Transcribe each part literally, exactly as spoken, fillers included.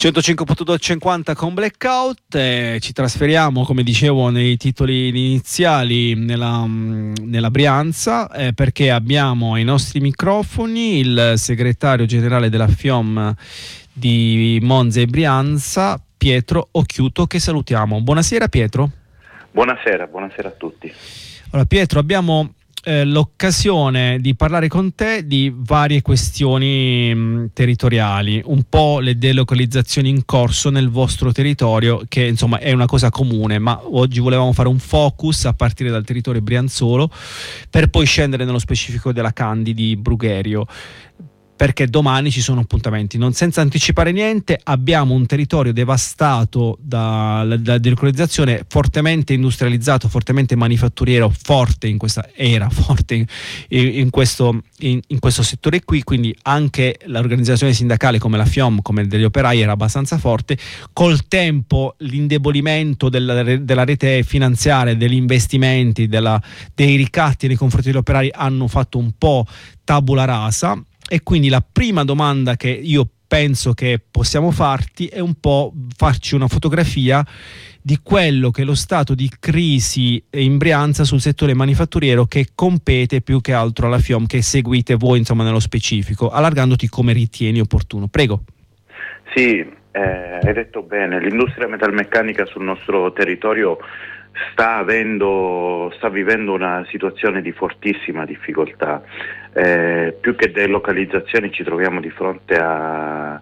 centocinque punto due cinquanta con Blackout, eh, ci trasferiamo, come dicevo nei titoli iniziali, nella, nella Brianza, eh, perché abbiamo ai nostri microfoni il segretario generale della FIOM di Monza e Brianza, Pietro Occhiuto, che salutiamo. Buonasera Pietro. Buonasera, buonasera a tutti. Allora Pietro, abbiamo Eh, l'occasione di parlare con te di varie questioni mh, territoriali, un po' le delocalizzazioni in corso nel vostro territorio, che insomma è una cosa comune, ma oggi volevamo fare un focus a partire dal territorio brianzolo per poi scendere nello specifico della Candi di Brugherio, perché domani ci sono appuntamenti. Non senza anticipare niente, abbiamo un territorio devastato dalla da delocalizzazione, fortemente industrializzato, fortemente manifatturiero, forte in questa era, forte in, in, questo, in, in questo settore qui, quindi anche l'organizzazione sindacale come la FIOM, come degli operai, era abbastanza forte. Col tempo l'indebolimento della, della rete finanziaria, degli investimenti, della, dei ricatti nei confronti degli operai hanno fatto un po' tabula rasa. E quindi la prima domanda che io penso che possiamo farti è un po' farci una fotografia di quello che è lo stato di crisi in Brianza sul settore manifatturiero, che compete più che altro alla FIOM, che seguite voi insomma nello specifico, allargandoti come ritieni opportuno. Prego. Sì, eh, hai detto bene, l'industria metalmeccanica sul nostro territorio sta avendo, sta vivendo una situazione di fortissima difficoltà. Eh, più che delocalizzazioni ci troviamo di fronte a,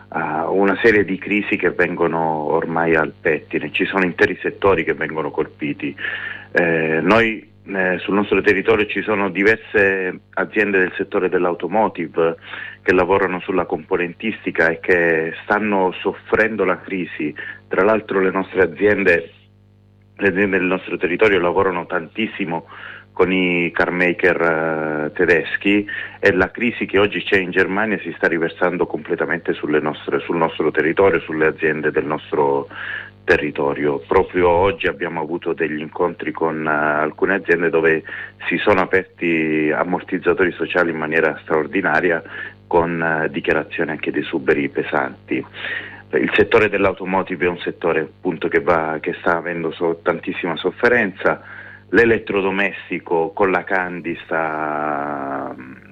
a una serie di crisi che vengono ormai al pettine, ci sono interi settori che vengono colpiti. Eh, noi eh, sul nostro territorio ci sono diverse aziende del settore dell'automotive che lavorano sulla componentistica e che stanno soffrendo la crisi. Tra l'altro le nostre aziende Le aziende del nostro territorio lavorano tantissimo con i car maker uh, tedeschi, e la crisi che oggi c'è in Germania si sta riversando completamente sulle nostre, sul nostro territorio, sulle aziende del nostro territorio. Proprio oggi abbiamo avuto degli incontri con uh, alcune aziende dove si sono aperti ammortizzatori sociali in maniera straordinaria, con uh, dichiarazioni anche di esuberi pesanti. Il settore dell'automotive è un settore appunto che, va, che sta avendo so, tantissima sofferenza. L'elettrodomestico con la Candi sta,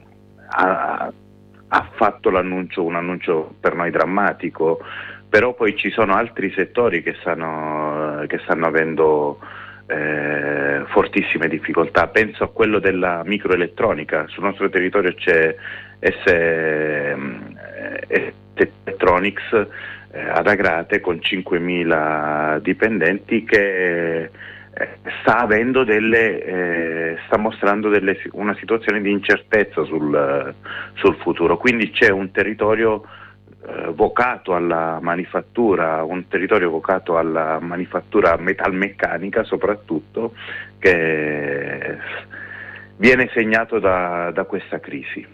ha, ha fatto l'annuncio, un annuncio per noi drammatico, però poi ci sono altri settori che stanno, che stanno avendo eh, fortissime difficoltà. Penso a quello della microelettronica. Sul nostro territorio c'è S, S Electronics ad Agrate con cinquemila dipendenti che eh, sta avendo delle eh, sta mostrando delle, una situazione di incertezza sul, sul futuro. Quindi c'è un territorio eh, vocato alla manifattura, un territorio vocato alla manifattura metalmeccanica soprattutto, che viene segnato da, da questa crisi.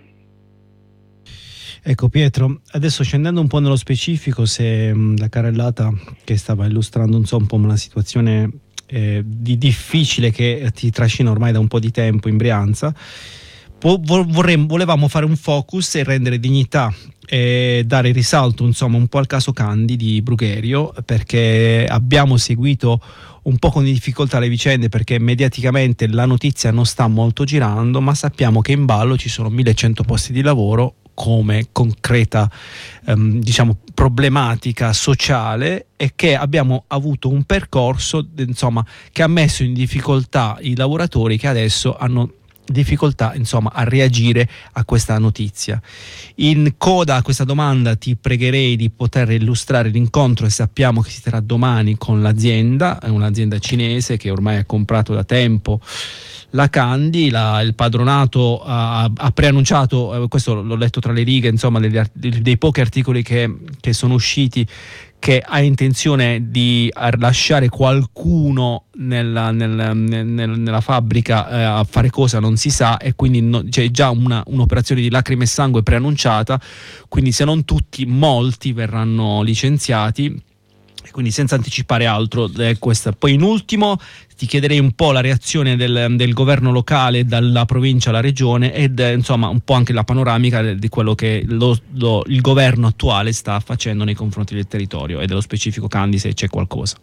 Ecco Pietro, adesso scendendo un po' nello specifico, se mh, la carrellata che stava illustrando insomma, un po' una situazione eh, di difficile che ti trascina ormai da un po' di tempo in Brianza, po- vorremmo, volevamo fare un focus e rendere dignità e dare risalto insomma un po' al caso Candi di Brugherio, perché abbiamo seguito un po' con difficoltà le vicende, perché mediaticamente la notizia non sta molto girando, ma sappiamo che in ballo ci sono millecento posti di lavoro come concreta ehm, diciamo problematica sociale, e che abbiamo avuto un percorso insomma che ha messo in difficoltà i lavoratori, che adesso hanno difficoltà insomma a reagire a questa notizia. In coda a questa domanda ti pregherei di poter illustrare l'incontro, e sappiamo che si terrà domani con l'azienda, è un'azienda cinese che ormai ha comprato da tempo la Candi. La, il padronato ha, ha preannunciato, eh, questo l'ho letto tra le righe insomma degli, dei pochi articoli che, che sono usciti, che ha intenzione di lasciare qualcuno nella, nel, nel, nella fabbrica eh, a fare cosa non si sa, e quindi no, c'è già una, un'operazione di lacrime e sangue preannunciata, quindi se non tutti, molti verranno licenziati. quindi senza anticipare altro, eh, questa. Poi in ultimo ti chiederei un po' la reazione del, del governo locale, dalla provincia alla regione, ed eh, insomma un po' anche la panoramica di quello che lo, lo, il governo attuale sta facendo nei confronti del territorio e dello specifico Candy, se c'è qualcosa.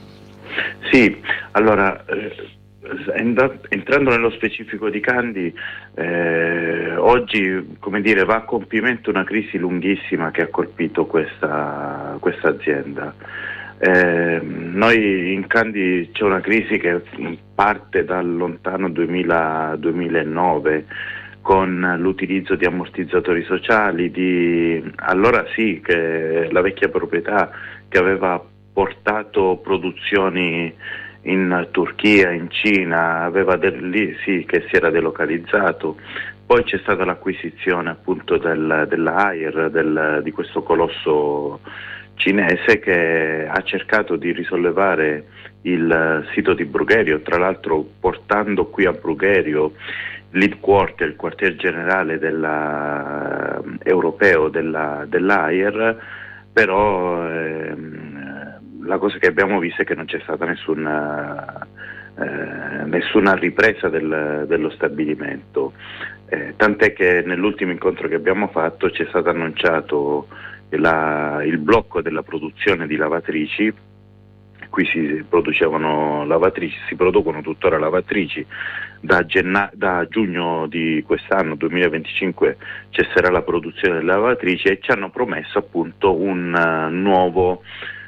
Sì, allora eh, entrando nello specifico di Candy, eh, oggi, come dire, va a compimento una crisi lunghissima che ha colpito questa, questa azienda. Eh, noi in Candy c'è una crisi che parte dal lontano duemila, duemilanove, con l'utilizzo di ammortizzatori sociali, di allora sì che la vecchia proprietà che aveva portato produzioni in Turchia, in Cina, aveva del, lì sì che si era delocalizzato. Poi c'è stata l'acquisizione appunto del, della Haier, del, di questo colosso cinese che ha cercato di risollevare il sito di Brugherio, tra l'altro portando qui a Brugherio l'headquarter, il quartier generale della, europeo della, dell'Haier, però ehm, la cosa che abbiamo visto è che non c'è stata nessuna, eh, nessuna ripresa del, dello stabilimento, eh, tant'è che nell'ultimo incontro che abbiamo fatto c'è stato annunciato La, il blocco della produzione di lavatrici. Qui si producevano lavatrici, si producono tuttora lavatrici, da, genna- da giugno di quest'anno duemilaventicinque cesserà la produzione delle lavatrici e ci hanno promesso appunto un uh, nuovo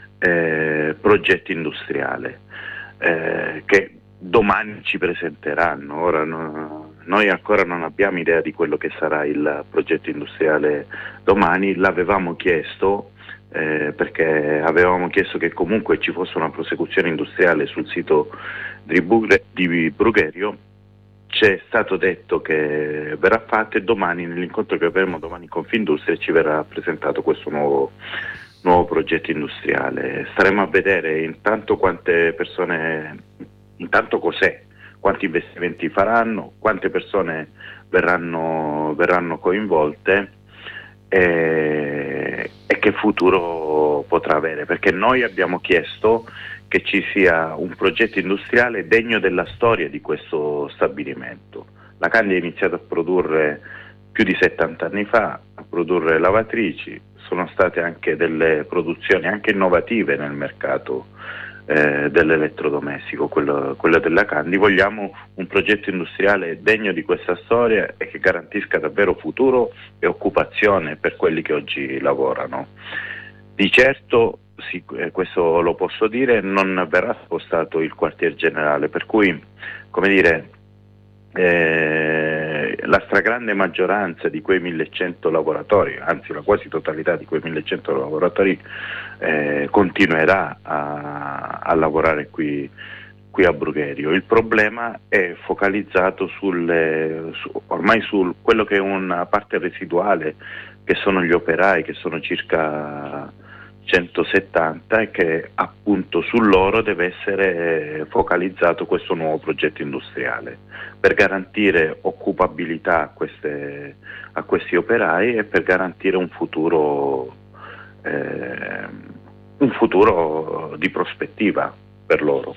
eh, progetto industriale eh, che domani ci presenteranno. Ora no, noi ancora non abbiamo idea di quello che sarà il progetto industriale domani, l'avevamo chiesto eh, perché avevamo chiesto che comunque ci fosse una prosecuzione industriale sul sito di, Bugre, di Brugherio. C'è stato detto che verrà fatto e domani, nell'incontro che avremo domani con Confindustria, ci verrà presentato questo nuovo, nuovo progetto industriale. Staremo a vedere intanto quante persone, intanto cos'è, quanti investimenti faranno, quante persone verranno, verranno coinvolte e, e che futuro potrà avere, perché noi abbiamo chiesto che ci sia un progetto industriale degno della storia di questo stabilimento. La Candy ha iniziato a produrre più di settanta anni fa, a produrre lavatrici, sono state anche delle produzioni anche innovative nel mercato Eh, dell'elettrodomestico, quello, quello della Candy. Vogliamo un progetto industriale degno di questa storia e che garantisca davvero futuro e occupazione per quelli che oggi lavorano. Di certo, sì, eh, questo lo posso dire, non verrà spostato il quartier generale, per cui, come dire, eh, la stragrande maggioranza di quei millecento lavoratori, anzi la quasi totalità di quei millecento lavoratori eh, continuerà a, a lavorare qui, qui a Brugherio. Il problema è focalizzato sulle, su, ormai su quello che è una parte residuale, che sono gli operai, che sono circa centosettanta, e che appunto su loro deve essere focalizzato questo nuovo progetto industriale per garantire occupabilità a, queste, a questi operai e per garantire un futuro, eh, un futuro di prospettiva per loro.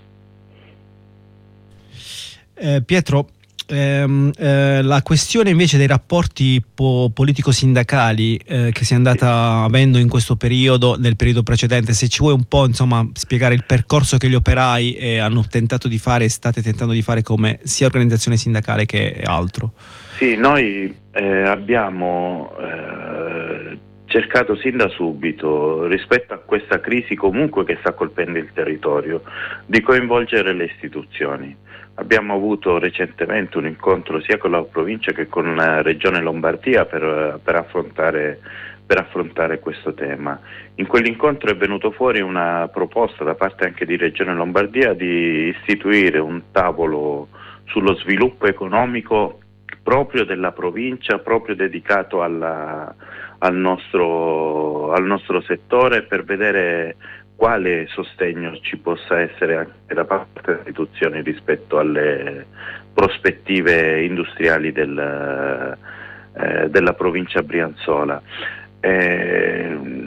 Eh, Pietro, ehm, eh, la questione invece dei rapporti po- politico-sindacali eh, che si è andata avendo in questo periodo, nel periodo precedente, se ci vuoi un po' insomma spiegare il percorso che gli operai eh, hanno tentato di fare e state tentando di fare come sia organizzazione sindacale che altro. Sì, noi eh, abbiamo eh, cercato sin da subito, rispetto a questa crisi comunque che sta colpendo il territorio, di coinvolgere le istituzioni. Abbiamo avuto recentemente un incontro sia con la provincia che con la regione Lombardia per, per, affrontare, per affrontare questo tema. In quell'incontro è venuto fuori una proposta da parte anche di Regione Lombardia di istituire un tavolo sullo sviluppo economico proprio della provincia, proprio dedicato alla, al, nostro, al nostro settore, per vedere quale sostegno ci possa essere anche da parte delle istituzioni rispetto alle prospettive industriali del, eh, della provincia brianzola. Eh,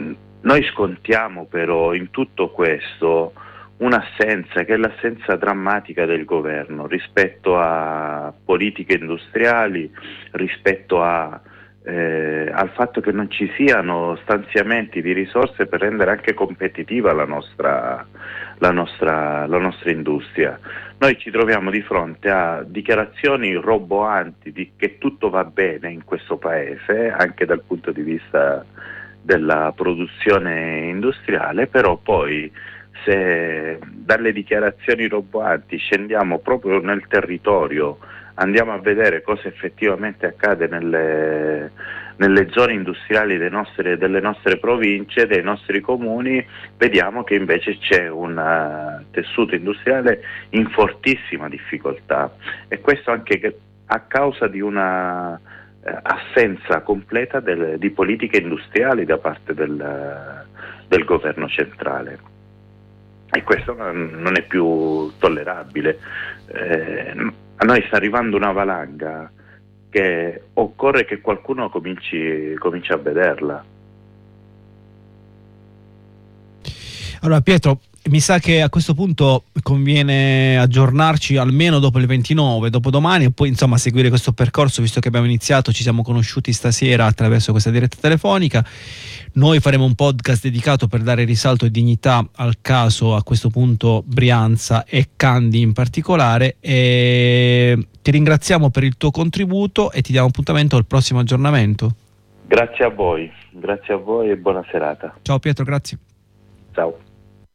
Noi scontiamo però in tutto questo un'assenza che è l'assenza drammatica del governo rispetto a politiche industriali, rispetto a, eh, al fatto che non ci siano stanziamenti di risorse per rendere anche competitiva la nostra, la nostra, la nostra industria. Noi ci troviamo di fronte a dichiarazioni roboanti di che tutto va bene in questo paese, anche dal punto di vista della produzione industriale, però poi se dalle dichiarazioni roboanti scendiamo proprio nel territorio, andiamo a vedere cosa effettivamente accade nelle, nelle zone industriali dei nostre, delle nostre province, dei nostri comuni, vediamo che invece c'è un uh, tessuto industriale in fortissima difficoltà, e questo anche a causa di una uh, assenza completa del, di politiche industriali da parte del, uh, del governo centrale. E questo non è più tollerabile. Eh, a noi sta arrivando una valanga che occorre che qualcuno cominci, cominci a vederla. Allora Pietro, mi sa che a questo punto conviene aggiornarci almeno dopo il ventinove, dopodomani, e poi insomma seguire questo percorso, visto che abbiamo iniziato, ci siamo conosciuti stasera attraverso questa diretta telefonica. Noi faremo un podcast dedicato per dare risalto e dignità al caso, a questo punto Brianza e Candi in particolare, e ti ringraziamo per il tuo contributo e ti diamo appuntamento al prossimo aggiornamento. Grazie a voi, grazie a voi e buona serata. Ciao Pietro, grazie. Ciao.